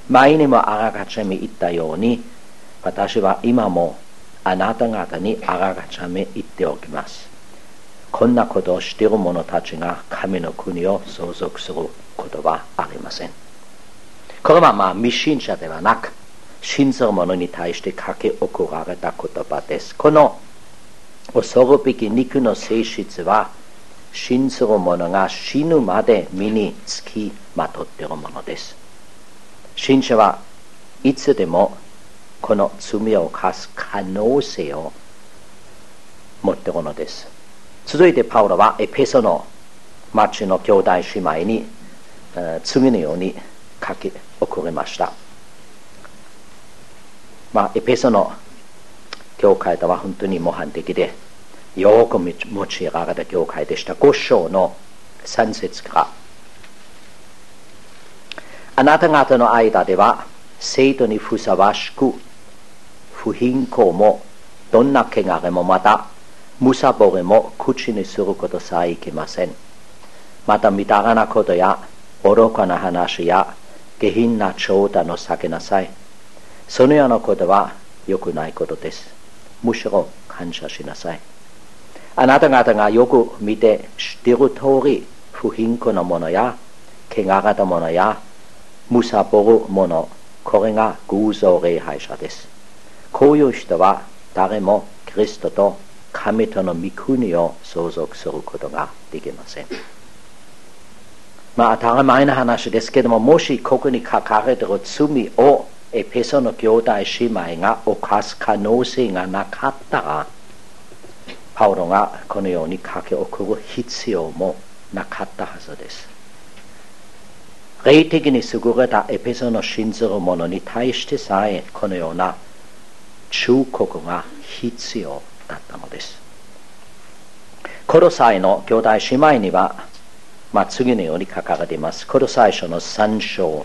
前にもあらがちめ言ったように、私は今もあなた方にあらがちめ言っておきます。こんなことをしている者たちが神の国を相続することはありません。これは未信者ではなく、信ずる者に対して書き送られた言葉です。この恐るべき肉の性質は、信ずる者が死ぬまで身につきまとっているものです。信者はいつでもこの罪を犯す可能性を持っているのです。続いてパウロはエペソの町の兄弟姉妹に次のように書き送りました。エペソの教会とは本当に模範的でよく用いられた教会でした。5章の3節から、あなた方の間では生徒にふさわしく不貧困もどんな汚れもまたむさぼりも口にすることさえいけません。またみだらなことや愚かな話や下品な冗談を避けなさい。そのようなことは良くないことです。むしろ感謝しなさい。あなた方がよく見て知っている通り、不貧困なものや汚れたものやむさぼるもの、これが偶像礼拝者です。こういう人は誰もキリストと神との御国を相続することができません。当たり前な話ですけども、もしここに書かれている罪をエペソの兄弟姉妹が犯す可能性がなかったら、パウロがこのように書き送る必要もなかったはずです。霊的に優れたエペソの信ずる者に対してさえこのような忠告が必要だったのです。コロサイの兄弟姉妹には、次のように書かれています。コロサイ書の3章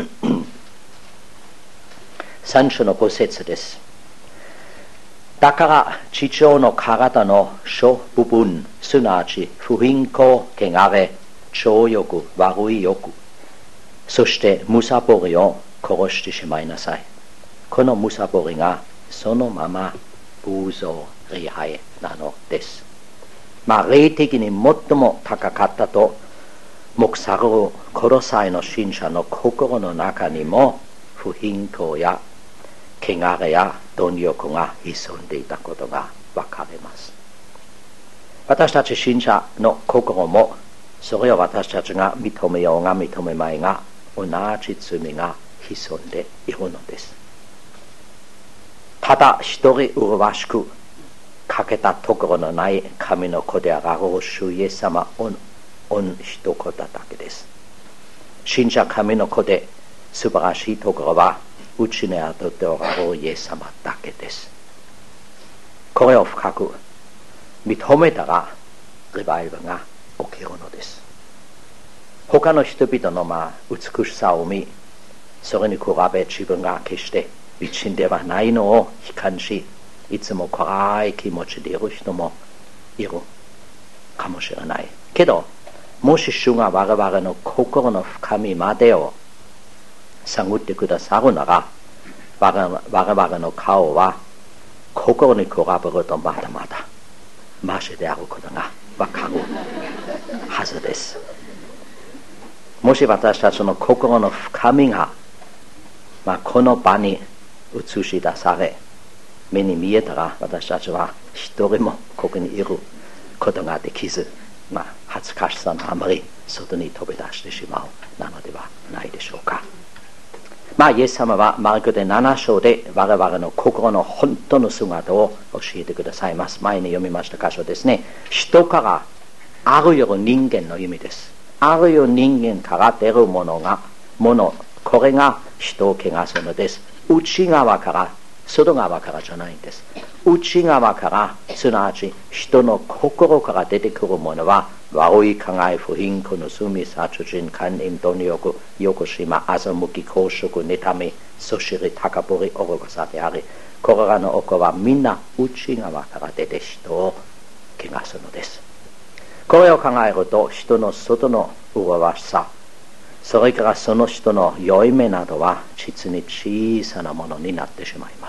3章の5節です。だから地上の体の諸部分、すなわち不貧困、汚れ、情欲、悪い欲、そしてむさぼりを殺してしまいなさい。このむさぼりがそのまま偶像礼拝なのです。霊的に最も高かったと目されるコロサイの信者の心の中にも不貧困や汚れや貪欲が潜んでいたことがわかります。私たち信者の心も、それを私たちが認めようが認めまいが、同じ罪が潜んでいるのです。ただ一人麗しく欠けたところのない神の子である主イエス様御一言だけです。信者神の子で素晴らしいところは、うちにあるとあるイエス様だけです。これを深く認めたらリバイバルが起きるのです。他の人々の美しさを見、それに比べ自分が決して美人ではないのを悲観し、いつも暗い気持ちでいる人もいるかもしれないけど、もし主が我々の心の深みまでを探ってくださるなら、我々の顔は心に比べるとまだまだマシであることがわかるはずです。もし私たちの心の深みが、この場に映し出され目に見えたら、私たちは一人もここにいることができず、恥ずかしさのあまり外に飛び出してしまうなのではないでしょうか。イエス様はマルコで7章で我々の心の本当の姿を教えてくださいます。前に読みました箇所ですね。人からあるいる人間の意味です。あるいる人間から出るもの、これが人を汚すのです。内側から、外側からじゃないんです。内側から、すなわち人の心から出てくるものは、悪い考え、不貧困、盗み、殺人、奸淫、貪欲、欲しま、欺き、公職、妬み、そしり、高ぶり、愚かさであり、これらの行はみんな内側から出て人を汚すのです。これを考えると、人の外の麗しさ、 それからその人の良い目などは実に小さなものになってしまいます。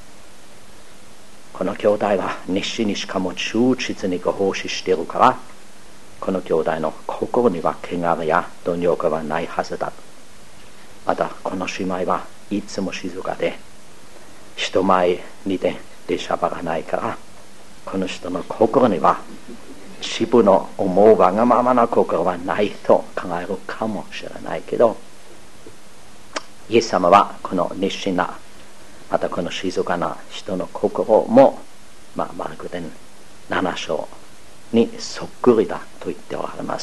この兄弟は熱心にしかも忠実にご奉仕しているから、この兄弟の心には汚れや貪欲はないはずだ。またこの姉妹はいつも静かで人前に出しゃばらないから、この人の心には自分の思うわがままな心はないと考えるかもしれないけど、イエス様はこの熱心な、またこの静かな人の心も、マルコ伝7章にそっくりだと言っておられます。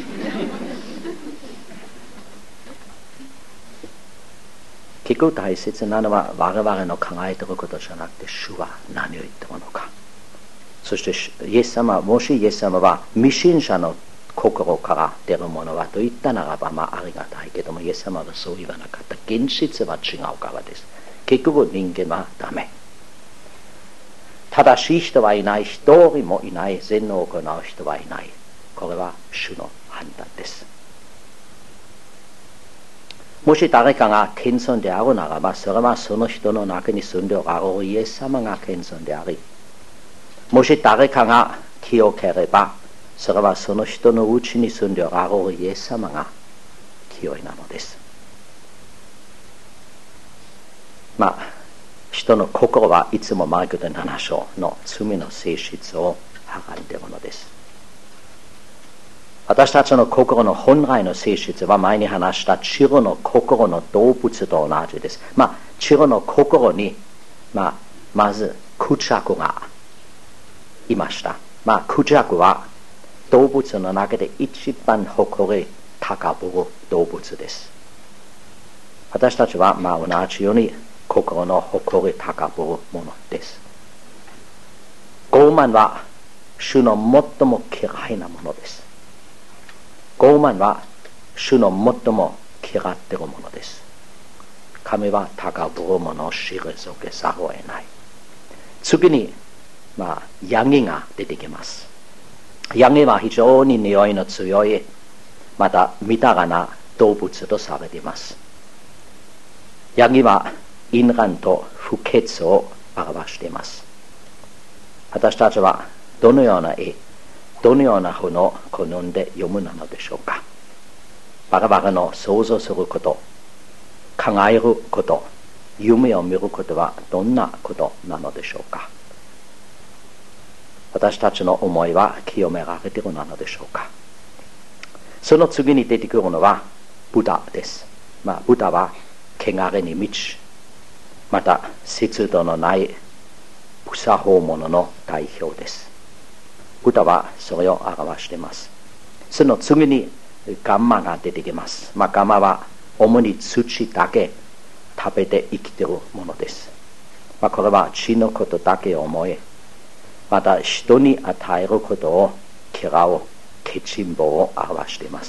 結構大切なのは我々の考えていることじゃなくて、主は何を言っているのか。そしてイエス様、もしイエス様は未信者の心から出るものはと言ったならば、ありがたいけども、イエス様はそう言わなかった。現実は違うからです。結局人間はダメ。正しい人はいない、一人もいない、善を行う人はいない。これは主の判断です。もし誰かが謙遜であるならば、それはその人の中に住んでおられるイエス様が謙遜であり、もし誰かが清ければ、それはその人のうちに住んでおられるイエス様が清いなのです。人の心はいつもマルコ伝7章の罪の性質をはらんでいるのです。私たちの心の本来の性質は前に話したチロの心の動物と同じです。チロの心に、まずクジャクがいました。クジャクは動物の中で一番誇り高ぶる動物です。私たちは同じように心の誇り高ぶるものです。傲慢は主の最も嫌いなものです。傲慢は主の最も嫌っているものです。神は高ぶるものを退けざるを得ない。次に、ヤギが出てきます。ヤギは非常に匂いの強い、また豊かな動物とされています。ヤギは淫乱と不潔を表しています。私たちはどのような絵、どのような本を好んで読むなのでしょうか。我々の想像すること、考えること、夢を見ることはどんなことなのでしょうか。私たちの思いは清められているなのでしょうか。その次に出てくるのはブダです。ブダは汚れに満ち、また節度のない不作法者の代表です。ブダはそれを表しています。その次にガンマが出てきます。ガンマは主に土だけ食べて生きているものです。これは地のことだけを思い、また人に与えることを嫌うケチンボを表しています。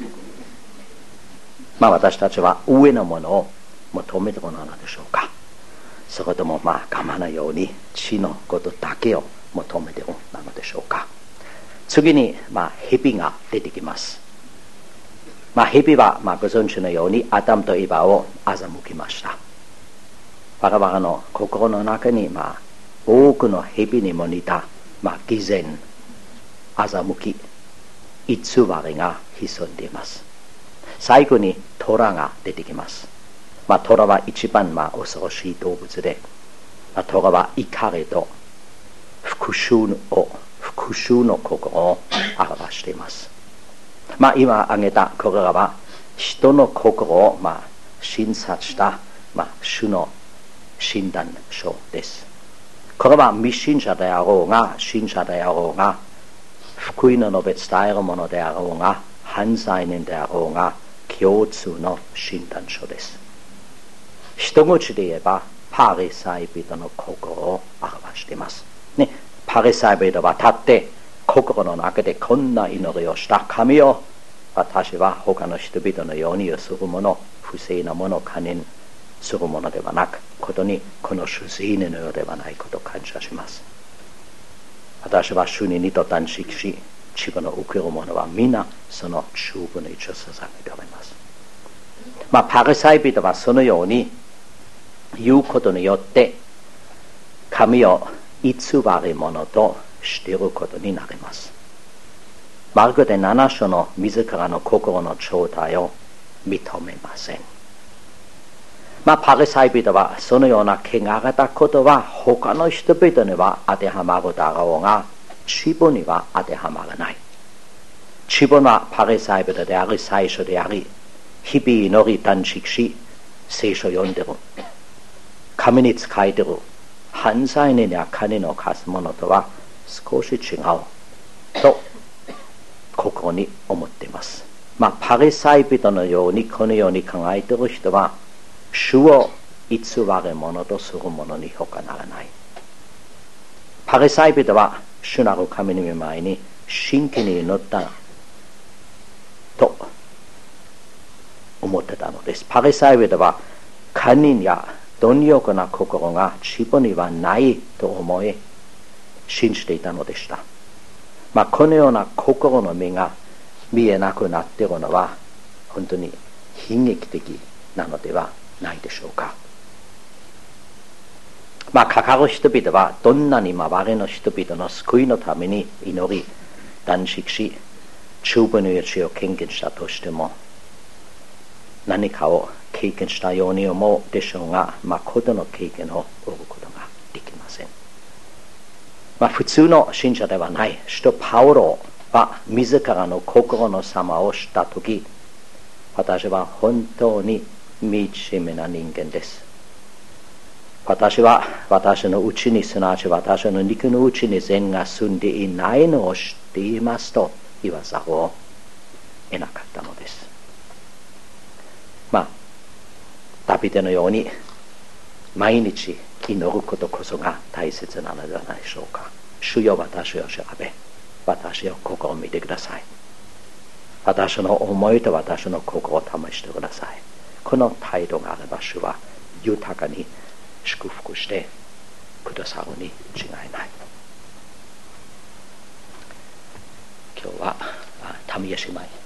私たちは上のものを求めているのでしょうか。それともガンマのように地のことだけを求めているのでしょうか。次に蛇が出てきます。蛇はご存知のようにアダムとエバを欺きました。我々の心の中に多くの蛇にも似た偽善、欺き、偽りが潜んでいます。最後に虎が出てきます。虎は一番恐ろしい動物で、虎は怒りと復讐の心を表しています。今挙げたこれらは人の心を診察した主の診断書です。これは未信者であろうが信者であろうが、福音の述べ伝えるものであろうが、犯罪人であろうが、共通の診断書です。一口で言えばパリサイ人の心を表しています。パリサイ人は立って心の中でこんな祈りをした。神よ、私は他の人々のようにするもの、不正なものを可認するものではなく、ことにこの主税のようではないことを感謝します。私は主に二度断食し、 自分の受けるものは皆その10分の1を捧げております。パリサイ人はそのように言うことによって神を偽り者としていることになります。マルコで7章の自らの心の状態を認めません。パリサイ人はそのような汚れたことは他の人々には当てはまるだろうが、自分には当てはまらない。自分はパリサイ人であり、祭司であり、日々祈り断食し、聖書を読んでる。神に仕えてる。犯罪に金の貸すものとは少し違うと心に思っています。パリサイ人のようにこのように考えている人は主を偽る者とする者に他ならない。パリサイ人は主なる神の御前に真剣に祈ったと思ってたのです。パリサイ人は堪忍や貪欲な心が自分にはないと思い信じていたのでした。このような心の目が見えなくなっているのは本当に悲劇的なのではないでしょうか。かかる人々はどんなに周りの人々の救いのために祈り断食し10分の1を献金したとしても何かを経験したように思うでしょうが、誠の経験を得ることができません。普通の信者ではない使徒パウロは自らの心の様を知ったとき、私は本当に惨めな人間です。私は私のうちに、すなわち私の肉のうちに善が住んでいないのを知っていますと言わざるを得なかったのです。ダビデのように毎日祈ることこそが大切なのではないでしょうか。主よ、私を調べ、私を心を見てください。私の思いと私の心を試してください。この態度があれば主は豊かに祝福してくださるに違いない。今日はタミヤ姉妹